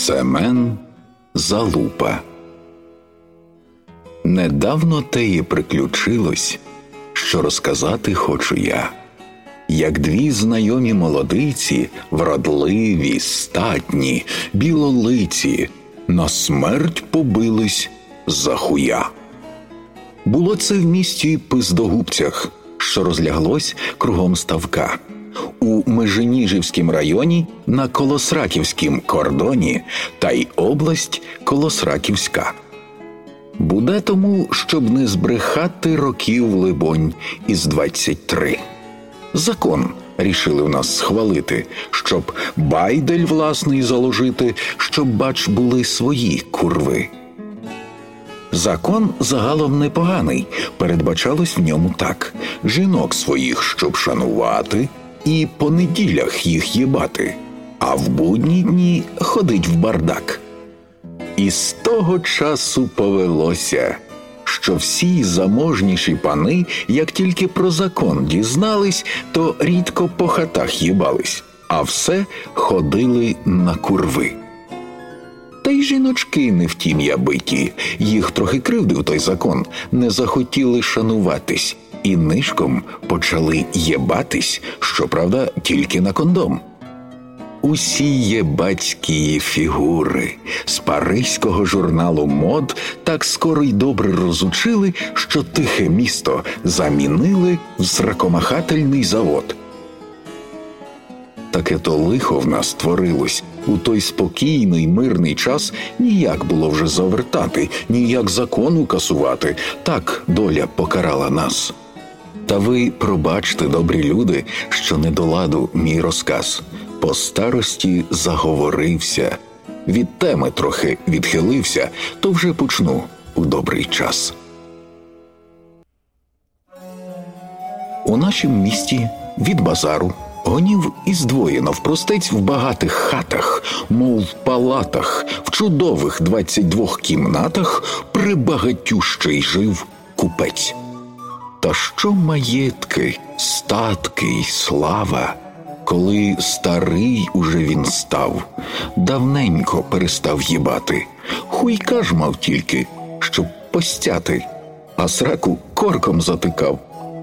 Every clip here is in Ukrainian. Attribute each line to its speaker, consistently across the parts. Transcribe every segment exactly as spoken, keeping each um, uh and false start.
Speaker 1: Семен Залупа. Недавно теє приключилось, що розказати хочу я. Як дві знайомі молодиці, вродливі, статні, білолиці, на смерть побились за хуя. Було це в місті Пиздогубцях, що розляглось кругом ставка. У Меженіжівськім районі на Колосраківськім кордоні та й область Колосраківська. Буде тому, щоб не збрехати років, либонь, із двадцять три. Закон рішили в нас схвалити, щоб байдель власний заложити, щоб, бач, були свої курви. Закон загалом непоганий, передбачалось в ньому так: жінок своїх, щоб шанувати, і по неділях їх їбати, а в будні дні ходить в бардак. І з того часу повелося, що всі заможніші пани, як тільки про закон дізнались, то рідко по хатах їбались, а все ходили на курви. Та й жіночки не втім я биті, їх трохи кривдив той закон, не захотіли шануватись і нишком почали єбатись, щоправда, тільки на кондом. Усі єбацькі фігури з паризького журналу мод так скоро й добре розучили, що тихе місто замінили в зракомахательний завод. Таке то лихо в нас творилось. У той спокійний, мирний час ніяк було вже завертати, ніяк закону касувати. Так доля покарала нас. Та ви пробачте, добрі люди, що не до ладу мій розказ. По старості заговорився, від теми трохи відхилився, то вже почну у добрий час. У нашім місті від базару гонів іздвоє навпростець в багатих хатах, мов в палатах, в чудових двадцять двох кімнатах прибагатющий жив купець. Та що маєтки, статки й слава, коли старий уже він став, давненько перестав їбати. Хуйка ж мав тільки, щоб постяти, а сраку корком затикав.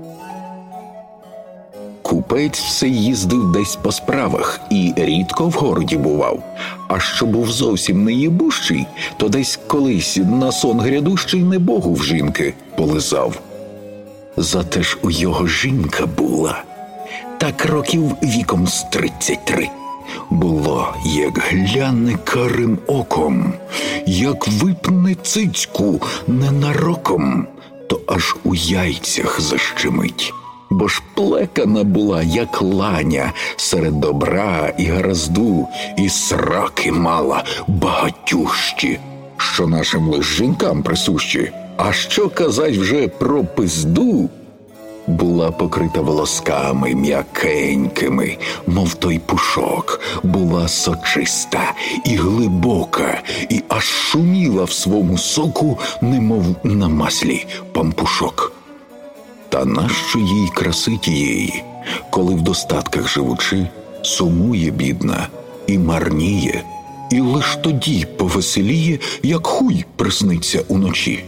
Speaker 1: Купець все їздив десь по справах і рідко в городі бував. А що був зовсім не їбущий, то десь колись на сон грядущий небогу в жінки полизав. Зате ж у його жінка була, так років віком з тридцять три. Було, як гляне карим оком, як випне цицьку ненароком, то аж у яйцях защемить. Бо ж плекана була, як ланя, серед добра і гаразду, і сраки мала багатющі, що нашим лиш жінкам присущі. А що казать вже про пизду? Була покрита волосками м'якенькими, мов той пушок, була сочиста і глибока, і аж шуміла в свому соку, немов на маслі пампушок. Та нащо їй краси тієї, коли в достатках живучи, сумує бідна і марніє, і лиш тоді повеселіє, як хуй присниться уночі.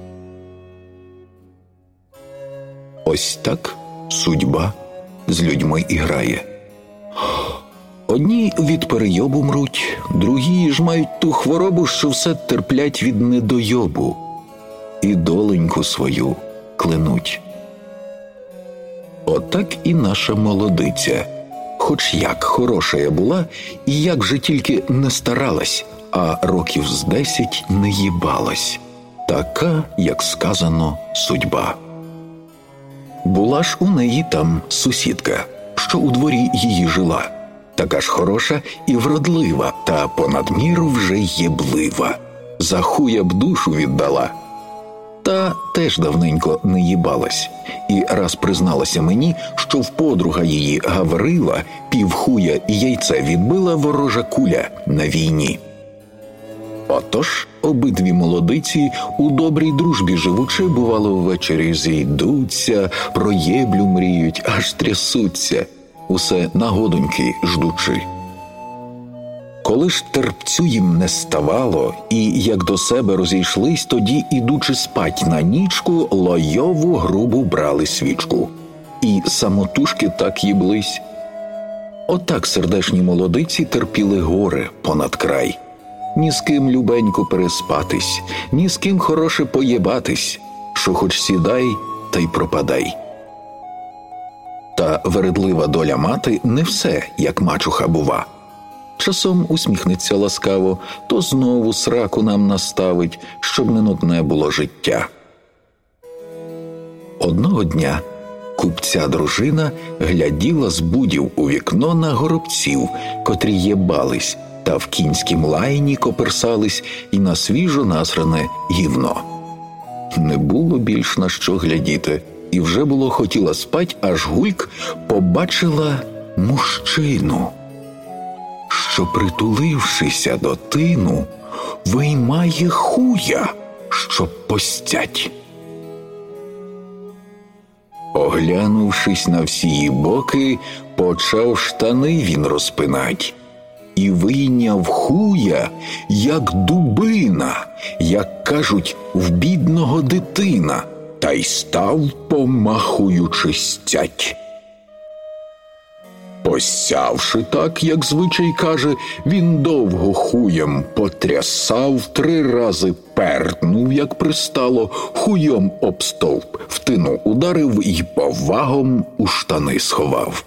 Speaker 1: Ось так судьба з людьми і грає. Одні від перейобу мруть, другі ж мають ту хворобу, що все терплять від недойобу, і доленьку свою кленуть. Отак і наша молодиця, хоч як хороша була, і як же тільки не старалась, а років з десять не їбалась. Така, як сказано, судьба. Була ж у неї там сусідка, що у дворі її жила, така ж хороша і вродлива, та понад міру вже єблива. За хуя б душу віддала. Та теж давненько не їбалась, і раз призналася мені, що в подруга її Гаврила півхуя і яйце відбила ворожа куля на війні. Отож, обидві молодиці у добрій дружбі живучи, бувало, ввечері зійдуться, про єблю мріють, аж трясуться, усе нагодоньки ждучи. Коли ж терпцю їм не ставало, і як до себе розійшлись, тоді, ідучи спать на нічку, лойову грубу брали свічку. І самотужки так їблись. Отак сердешні молодиці терпіли горе понад край. Ні з ким любенько переспатись, ні з ким хороше поєбатись, що хоч сідай, та й пропадай. Та вередлива доля мати не все, як мачуха бува. Часом усміхнеться ласкаво, то знову сраку нам наставить, щоб не нудне було життя. Одного дня купця дружина гляділа з будів у вікно на горобців, котрі єбались, та в кінськім лайні коперсались і на свіжо насране гівно. Не було більш на що глядіти, і вже було хотіла спать, аж гульк побачила мужчину, що, притулившися до тину, виймає хуя, щоб постять. Оглянувшись на всі боки, почав штани він розпинать. І вийняв хуя, як дубина, як кажуть, в бідного дитина, та й став, помахуючи, стять. Посявши так, як звичай каже, він довго хуєм потрясав, три рази пернув, як пристало, хуйом об стовп в тину ударив і повагом у штани сховав.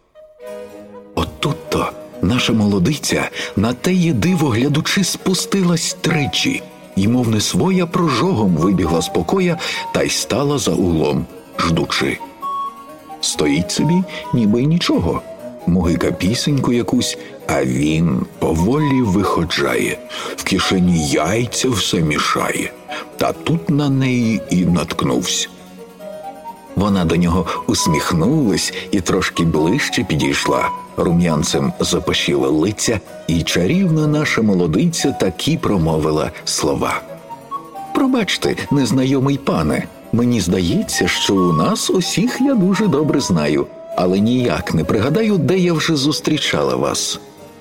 Speaker 1: Отут-то наша молодиця на теє диво глядучи спустилась тричі, і мов не своя прожогом вибігла з покоя та й стала за углом, ждучи. Стоїть собі, ніби й нічого, мугика пісеньку якусь, а він поволі виходжає, в кишені яйця все мішає, та тут на неї і наткнувся. Вона до нього усміхнулась і трошки ближче підійшла, рум'янцем запашіла лиця, і чарівна наша молодиця такі промовила слова. «Пробачте, незнайомий пане, мені здається, що у нас усіх я дуже добре знаю, але ніяк не пригадаю, де я вже зустрічала вас».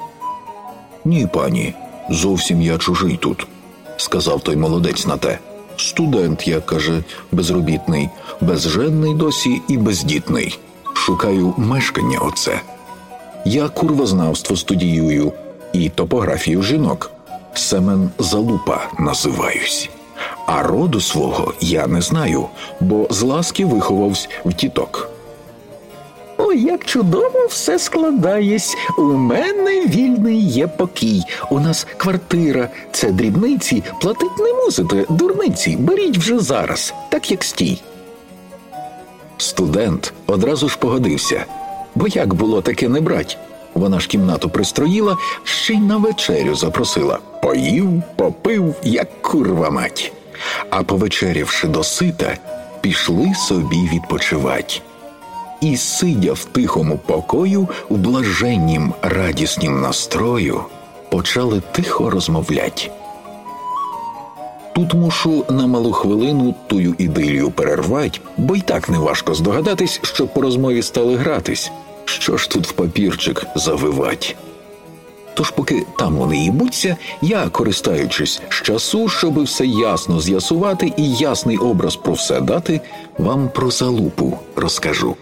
Speaker 1: «Ні, пані, зовсім я чужий тут», – сказав той молодець на те. «Студент я, каже, безробітний, безженний досі і бездітний. Шукаю мешкання оце. Я курвознавство студіюю і топографію жінок. Семен Залупа називаюсь. А роду свого я не знаю, бо з ласки виховався в тіток». «Ой, як чудово все складаєсь. У мене вільний є покій. У нас квартира. Це дрібниці. Платить не мусите, дурниці. Беріть вже зараз, так як стій». Студент одразу ж погодився. Бо як було таке не брать? Вона ж кімнату пристроїла, ще й на вечерю запросила. Поїв, попив, як курва мать. А повечерявши досита, пішли собі відпочивать. І, сидя в тихому покою, в блаженнім, радіснім настрою, почали тихо розмовлять. Тут мушу на малу хвилину тую ідилію перервать, бо й так неважко здогадатись, що по розмові стали гратись. Що ж тут в папірчик завивать? Тож поки там вони їбуться, я, користаючись з часу, щоби все ясно з'ясувати і ясний образ про все дати, вам про Залупу розкажу.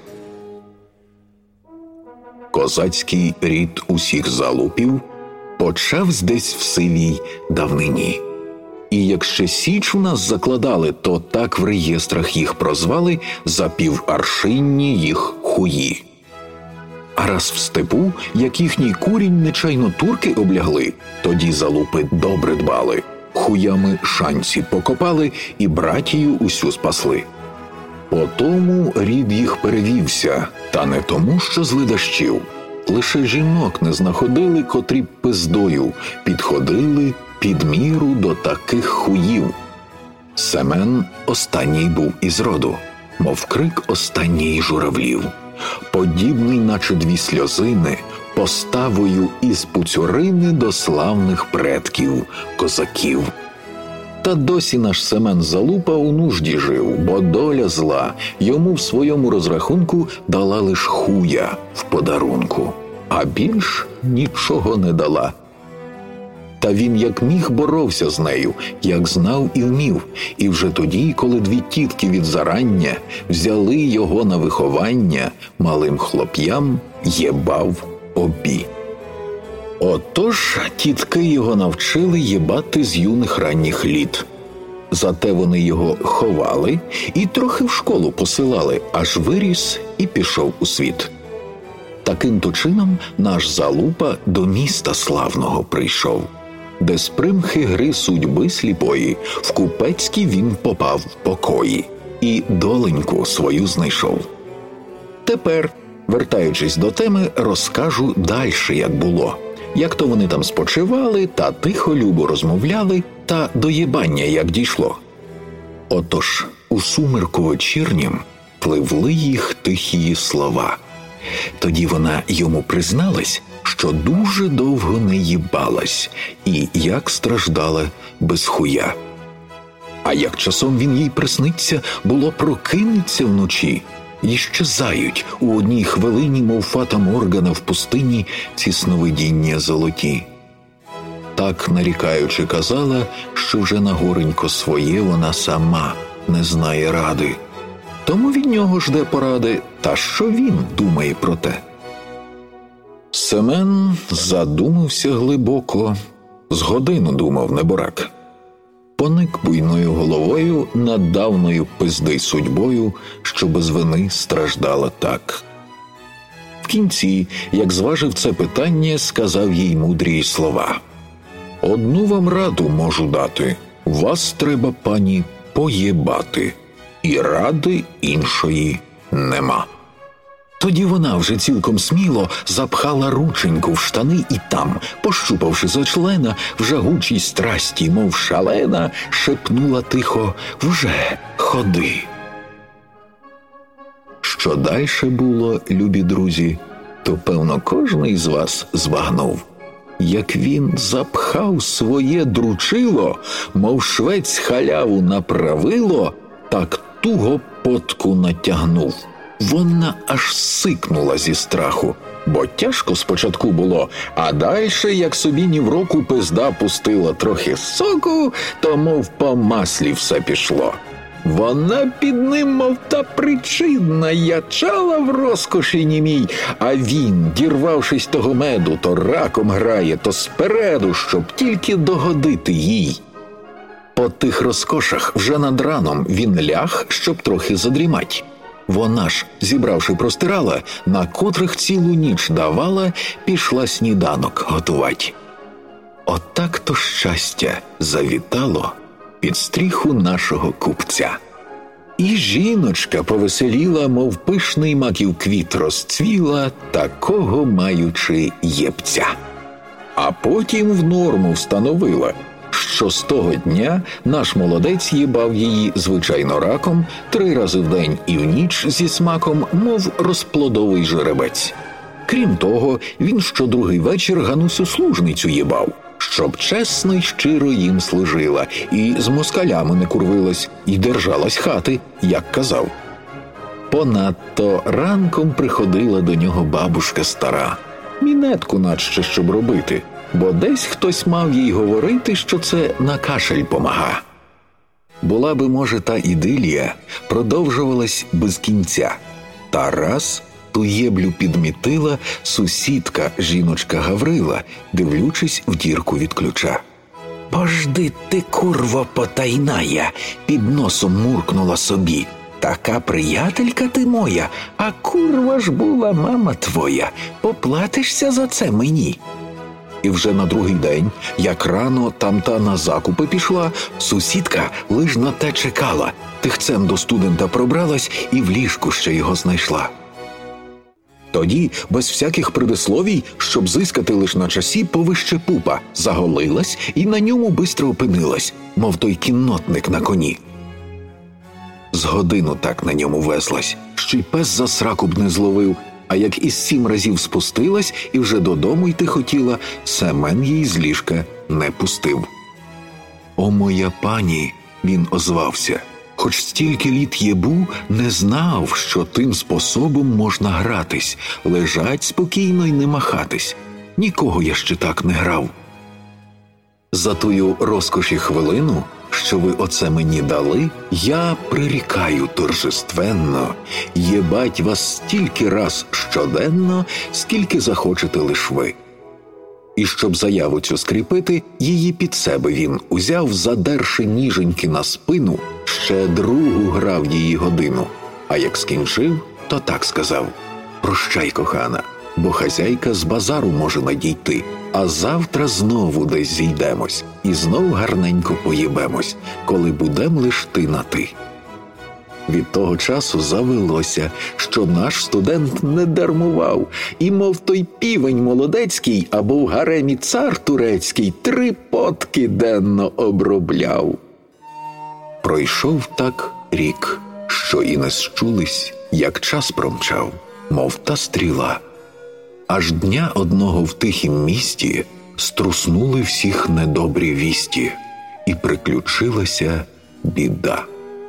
Speaker 1: Козацький рід усіх залупів почавсь десь в сивій давнині. І як ще Січ у нас закладали, то так в реєстрах їх прозвали за піваршинні їх хуї. А раз в степу, як їхній курінь нечайно турки облягли, тоді залупи добре дбали, хуями шанці покопали і братію усю спасли. Потому рід їх перевівся, та не тому, що з ледащів. Лише жінок не знаходили, котрі б пиздою підходили під міру до таких хуїв. Семен останній був із роду, мов крик останньої журавлів. Подібний, наче дві сльозини, поставою із пуцюрини до славних предків, козаків. Та досі наш Семен Залупа у нужді жив, бо доля зла йому в своєму розрахунку дала лиш хуя в подарунку, а більш нічого не дала. Та він як міг боровся з нею, як знав і вмів. І вже тоді, коли дві тітки від зарання взяли його на виховання, малим хлоп'ям єбав обі. Отож тітки його навчили єбати з юних ранніх літ. Зате вони його ховали і трохи в школу посилали, аж виріс і пішов у світ. Таким-то чином наш Залупа до міста славного прийшов, де з примхи гри судьби сліпої в купецькі він попав в покої і доленьку свою знайшов. Тепер, вертаючись до теми, розкажу дальше, як було. Як то вони там спочивали, та тихо-любо розмовляли, та до єбання як дійшло. Отож, у сумерку вечірнім пливли їх тихі слова. Тоді вона йому призналась, що дуже довго не їбалась, і як страждала без хуя. А як часом він їй присниться, було прокинеться вночі, і щезають у одній хвилині, мов фата Моргана в пустині, ці сновидіння золоті. Так, нарікаючи, казала, що вже на горенько своє вона сама не знає ради. Тому від нього жде поради, та що він думає про те. Семен задумався глибоко, з годину думав неборак. Поник буйною головою над давною пизди судьбою, що без вини страждала так. В кінці, як зважив це питання, сказав їй мудрі слова. «Одну вам раду можу дати, вас треба, пані, поєбати, і ради іншої нема». Тоді вона вже цілком сміло запхала рученьку в штани і там, пощупавши за члена, в жагучій страсті, мов шалена, шепнула тихо «Вже ходи». Що дальше було, любі друзі, то, певно, кожний з вас збагнув. Як він запхав своє дручило, мов швець халяву на правило, так туго потку натягнув. Вона аж сикнула зі страху, бо тяжко спочатку було, а дальше, як собі ні в року пизда пустила трохи соку, то мов по маслі все пішло. Вона під ним, мов та причинна, ячала в розкоші німій, а він, дірвавшись того меду, то раком грає, то спереду, щоб тільки догодити їй. По тих розкошах вже над раном він ляг, щоб трохи задрімать. Вона ж, зібравши простирала, на котрих цілу ніч давала, пішла сніданок готувать. Отак то щастя завітало під стріху нашого купця. І жіночка повеселіла, мов пишний маків квіт розцвіла, такого маючи єбця. А потім в норму встановила, що з того дня наш молодець їбав її, звичайно, раком, три рази в день і в ніч зі смаком, мов розплодовий жеребець. Крім того, він щодругий вечір Ганусю служницю їбав, щоб чесно й щиро їм служила, і з москалями не курвилась, і держалась хати, як казав. Понадто ранком приходила до нього бабушка стара, мінетку наче щоб робити, бо десь хтось мав їй говорити, що це на кашель помага. Була би, може, та ідилія продовжувалась без кінця. Та раз ту єблю підмітила сусідка, жіночка Гаврила, дивлячись в дірку від ключа. «Пожди ти, курво потайная!» – під носом муркнула собі. «Така приятелька ти моя, а курва ж була мама твоя, поплатишся за це мені!» І вже на другий день, як рано там-та на закупи пішла, сусідка лиш на те чекала, тихцем до студента пробралась і в ліжку ще його знайшла. Тоді, без всяких предисловій, щоб зискати лиш на часі повище пупа, заголилась і на ньому бистро опинилась, мов той кіннотник на коні. З годину так на ньому везлась, що й пес за сраку б не зловив, а як із сім разів спустилась і вже додому йти хотіла, Семен їй з ліжка не пустив. «О, моя пані!» – він озвався. «Хоч стільки літ єбу, не знав, що тим способом можна гратись, лежать спокійно й не махатись. Нікого я ще так не грав». За тую розкоші хвилину, що ви оце мені дали, я прирікаю торжественно, єбать вас стільки раз щоденно, скільки захочете лиш ви. І щоб заяву цю скріпити, її під себе він узяв, задерши ніженьки на спину, ще другу грав її годину. А як скінчив, то так сказав: «Прощай, кохана, бо хазяйка з базару може надійти, а завтра знову десь зійдемось і знов гарненько поїбемось, коли будем лиш ти на ти». Від того часу завелося, що наш студент не дармував, і мов той півень молодецький або в гаремі цар турецький три потки денно обробляв. Пройшов так рік, що і не счулись, як час промчав, мов та стріла. Аж дня одного в тихім місті струснули всіх недобрі вісті, і приключилася біда.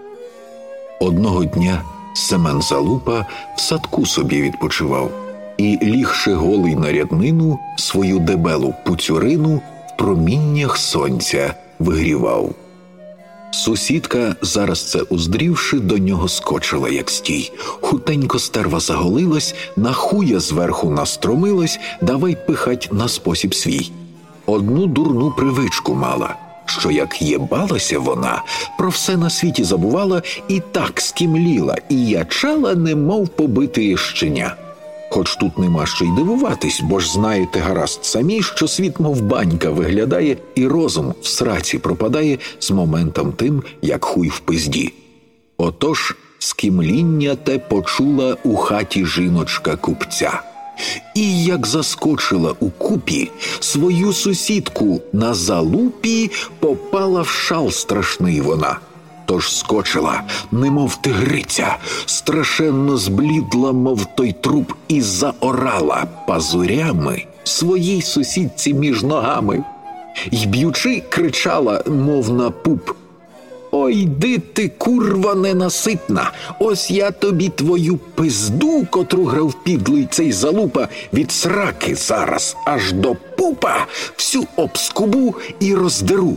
Speaker 1: Одного дня Семен Залупа в садку собі відпочивав і, лігши голий на ряднину, свою дебелу пуцюрину в проміннях сонця вигрівав. Сусідка, зараз це уздрівши, до нього скочила, як стій. Хутенько стерва заголилась, на хуя зверху настромилась, давай пихать на спосіб свій. Одну дурну привичку мала, що як єбалася вона, про все на світі забувала і так скімліла, і ячала, немов побитиє щеня. Хоч тут нема що й дивуватись, бо ж знаєте гаразд самі, що світ мов банька виглядає, і розум в сраці пропадає з моментом тим, як хуй в пизді. Отож, скімління те почула у хаті жіночка купця. І як заскочила у купі, свою сусідку на залупі попала в шал страшний вона. Тож скочила, немов тигриця, страшенно зблідла, мов той труп, і заорала пазурями своїй сусідці між ногами. Й б'ючи, кричала, мов на пуп: «Ой, йди ти, курва ненаситна! Ось я тобі твою пизду, котру грав підлий цей залупа, від сраки зараз аж до пупа всю обскубу і роздеру».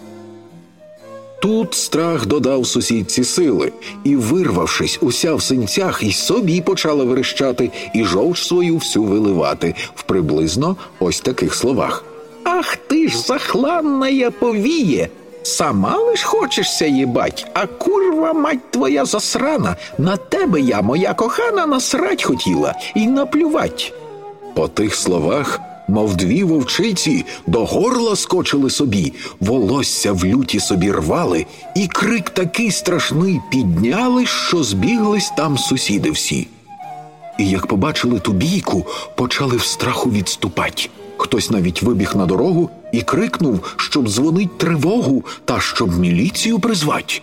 Speaker 1: Тут страх додав сусідці сили, і, вирвавшись, уся в синцях, і собі почала верещати, і жовч свою всю виливати в приблизно ось таких словах: «Ах ти ж захланная повіє! Сама лиш хочешся їбать, а курва мать твоя засрана, на тебе я, моя кохана, насрать хотіла і наплювать». По тих словах, мов дві вовчиці, до горла скочили собі, волосся в люті собі рвали, і крик такий страшний підняли, що збіглись там сусіди всі. І як побачили ту бійку, почали в страху відступать. Хтось навіть вибіг на дорогу і крикнув, щоб дзвонить тривогу та щоб міліцію призвать.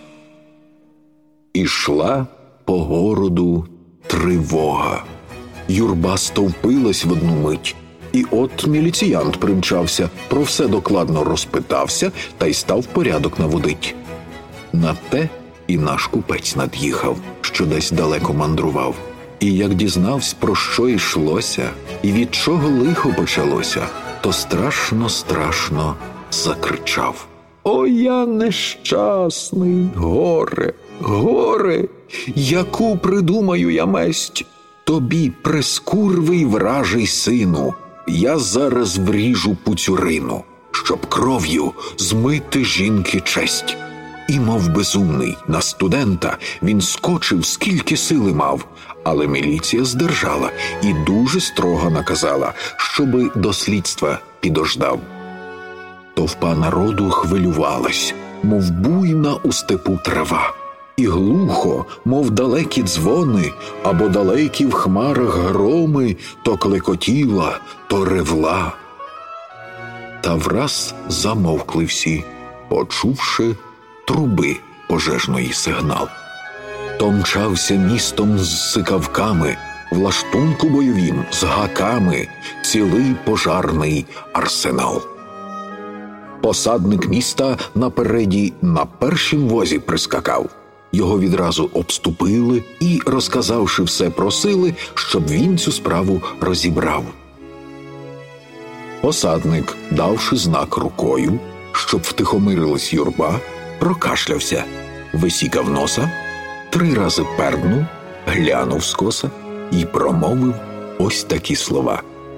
Speaker 1: Ішла по городу тривога. Юрба стовпилась в одну мить. І от міліціянт примчався, про все докладно розпитався та й став порядок наводить. На те і наш купець над'їхав, що десь далеко мандрував. І як дізнавсь, про що йшлося, і від чого лихо почалося, то страшно-страшно закричав: «О, я нещасний! Горе, горе! Яку придумаю я месть! Тобі, прескурвий вражий сину, я зараз вріжу пуцюрину, щоб кров'ю змити жінки честь». І, мов безумний, на студента він скочив, скільки сили мав, але міліція здержала і дуже строго наказала, щоби до слідства підождав. Товпа народу хвилювалась, мов буйна у степу трава, і глухо, мов далекі дзвони, або далекі в хмарах громи, то клекотіла, то ревла. Та враз замовкли всі, почувши труби пожежної сигнал. То мчався містом з сикавками, в лаштунку бойовім, з гаками, цілий пожарний арсенал. Посадник міста напереді на першім возі прискакав. Його відразу обступили і, розказавши все, просили, щоб він цю справу розібрав. Посадник, давши знак рукою, щоб втихомирилась юрба, прокашлявся, висікав носа, три рази перднув, глянув скоса і промовив ось такі слова.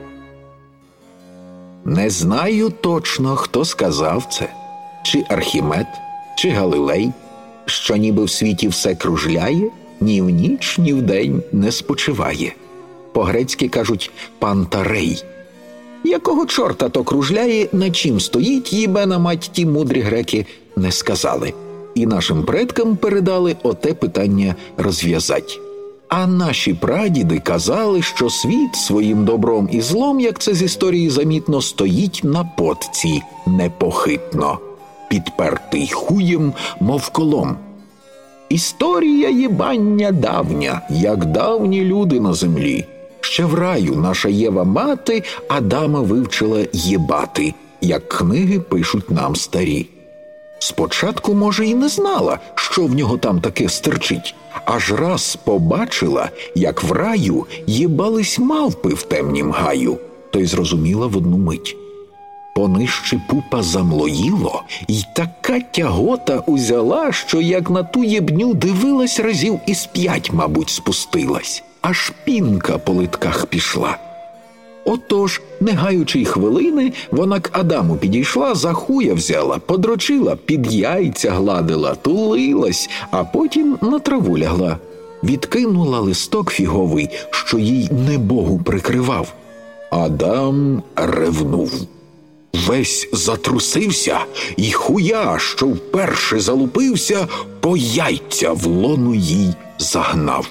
Speaker 1: Не знаю точно, хто сказав це, чи Архімед, чи Галилей, що ніби в світі все кружляє, ні в ніч, ні в день не спочиває. По-грецьки кажуть «пантарей». Якого чорта то кружляє, на чим стоїть, їбена мать, ті мудрі греки не сказали. І нашим предкам передали оте питання розв'язать. А наші прадіди казали, що світ своїм добром і злом, як це з історії замітно, стоїть на потці непохитно, підпертий хуєм, мов колом. Історія єбання давня, як давні люди на землі. Ще в раю наша Єва-мати Адама вивчила єбати, як книги пишуть нам старі. Спочатку, може, і не знала, що в нього там таке стерчить, аж раз побачила, як в раю єбались мавпи в темнім гаю, то й зрозуміла в одну мить. Понижче пупа замлоїло, й така тягота узяла, що як на ту єбню дивилась разів із п'ять, мабуть, спустилась. Аж пінка по литках пішла. Отож, не гаючи й хвилини, вона к Адаму підійшла, за хуя взяла, подрочила, під яйця гладила, тулилась, а потім на траву лягла. Відкинула листок фіговий, що їй небогу прикривав. Адам ревнув. Весь затрусився, і хуя, що вперше залупився, по яйця в лону їй загнав.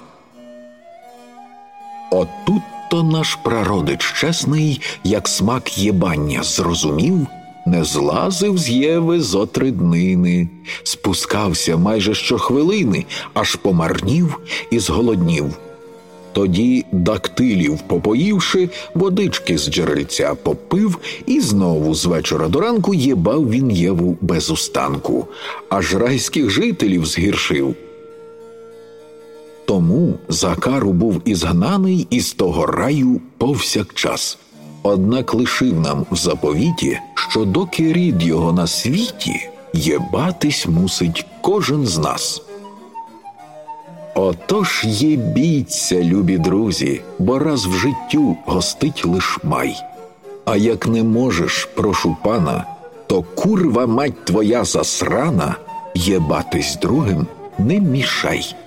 Speaker 1: Отут-то наш прародич чесний, як смак єбання зрозумів, не злазив з Єви зо три днини, спускався майже щохвилини, аж помарнів і зголоднів. Тоді дактилів попоївши, водички з джерельця попив, і знову з вечора до ранку єбав він Єву без устанку, аж райських жителів згіршив. Тому за кару був ізгнаний із того раю повсякчас. Однак лишив нам в заповіті, що доки рід його на світі, єбатись мусить кожен з нас. Отож єбіться, любі друзі, бо раз в життю гостить лиш май. А як не можеш, прошу пана, то курва мать твоя засрана, єбатись другим не мішай.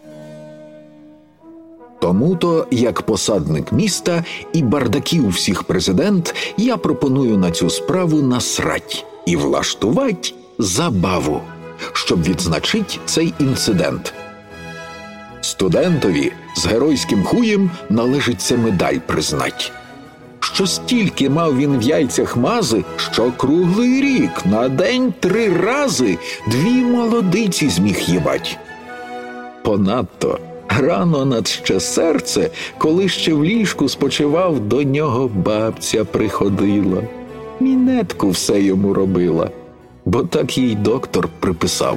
Speaker 1: Тому-то, як посадник міста і бардаків всіх президент, я пропоную на цю справу насрать і влаштувать забаву, щоб відзначить цей інцидент. Студентові з геройським хуєм належиться медаль признать. Що стільки мав він в яйцях мази, що круглий рік на день три рази дві молодиці зміг їбать. Понадто рано над ще серце, коли ще в ліжку спочивав, до нього бабця приходила. Мінетку все йому робила, бо так їй доктор приписав.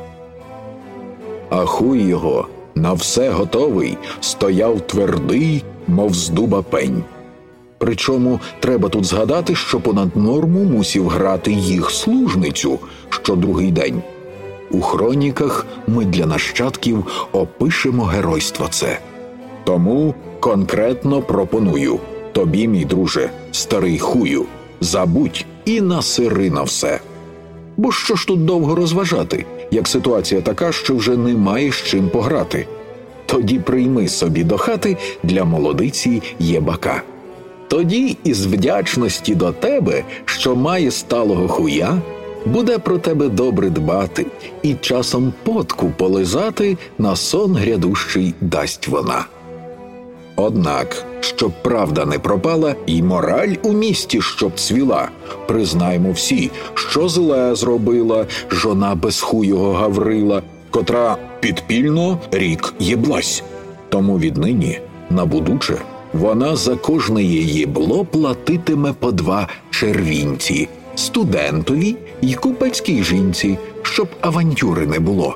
Speaker 1: А хуй його на все готовий стояв твердий, мов з дуба пень. Причому треба тут згадати, що понад норму мусів грати їх служницю щодругий день. У хроніках ми для нащадків опишемо геройство це. Тому конкретно пропоную тобі, мій друже, старий хую, забудь і насири на все. Бо що ж тут довго розважати, як ситуація така, що вже немає з чим пограти? Тоді прийми собі до хати для молодиці єбака. Тоді із вдячності до тебе, що має сталого хуя, буде про тебе добре дбати, і часом потку полизати на сон грядущий дасть вона. Однак, щоб правда не пропала і мораль у місті щоб цвіла, признаймо всі, що зле зробила жона безхуйого Гаврила, котра підпільно рік єблась. Тому віднині, на будуче, вона за кожне її єбло платитиме по два червінці – студентові й купецькій жінці, щоб авантюри не було.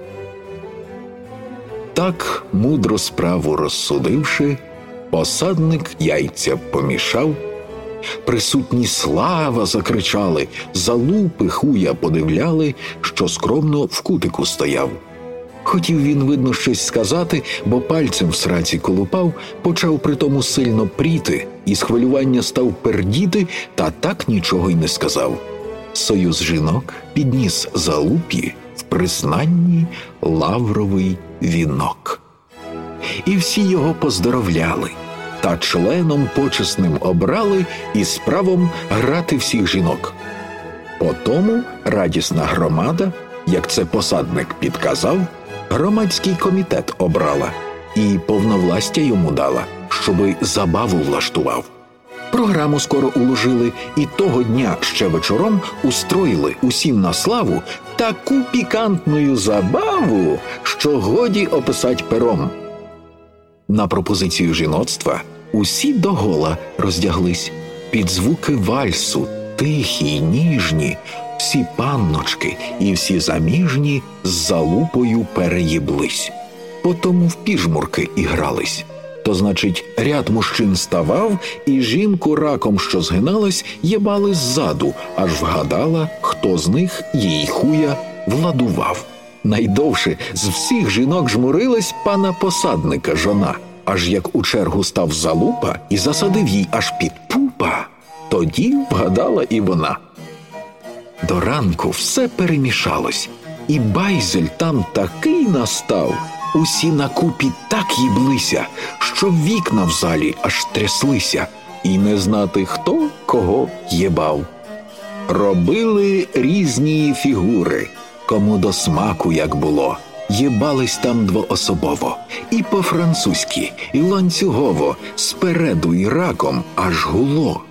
Speaker 1: Так, мудро справу розсудивши, посадник яйця помішав, Присутні «Слава!» закричали, залупи хуя подивляли, що скромно в кутику стояв. Хотів він, видно, щось сказати, бо пальцем в сраці колупав, почав притому сильно пріти і з хвилювання став пердіти, та так нічого й не сказав. Союз жінок підніс залупі в признанні лавровий вінок. І всі його поздоровляли, та членом почесним обрали із правом грати всіх жінок. Потому радісна громада, як це посадник підказав, громадський комітет обрала і повновластя йому дала, щоби забаву влаштував. Програму скоро уложили, і того дня ще вечором устроїли усім на славу таку пікантною забаву, що годі описать пером. На пропозицію жіноцтва усі догола роздяглись. Під звуки вальсу, тихі й ніжні, всі панночки і всі заміжні з залупою переїблись. Потому в піжмурки ігрались. То, значить, ряд мужчин ставав, і жінку раком, що згиналась, єбали ззаду, аж вгадала, хто з них їй хуя владував. Найдовше з всіх жінок жмурилась пана посадника жона, аж як у чергу став залупа і засадив їй аж під пупа, тоді вгадала і вона. До ранку все перемішалось, і байзель там такий настав, усі накупі так їблися, що вікна в залі аж тряслися, і не знати, хто кого єбав. Робили різні фігури, кому до смаку як було. Єбались там двоособово, і по-французьки, і ланцюгово, спереду і раком аж гуло.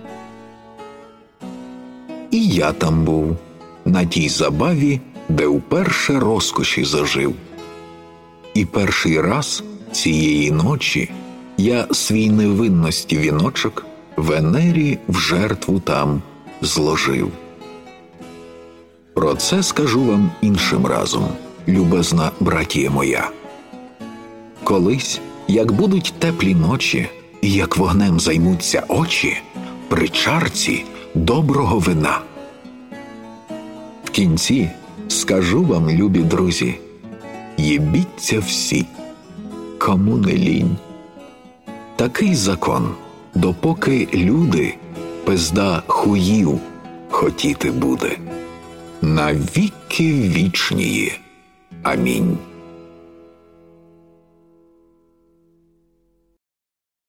Speaker 1: І я там був, на тій забаві, де вперше розкоші зажив. І перший раз цієї ночі я свій невинності віночок Венері в жертву там зложив. Про це скажу вам іншим разом, любезна братія моя. Колись, як будуть теплі ночі, і як вогнем займуться очі, при чарці доброго вина. В кінці скажу вам, любі друзі, єбіться всі, кому не лінь. Такий закон, допоки люди пизда хуїв хотіти буде. На віки вічнії. Амінь.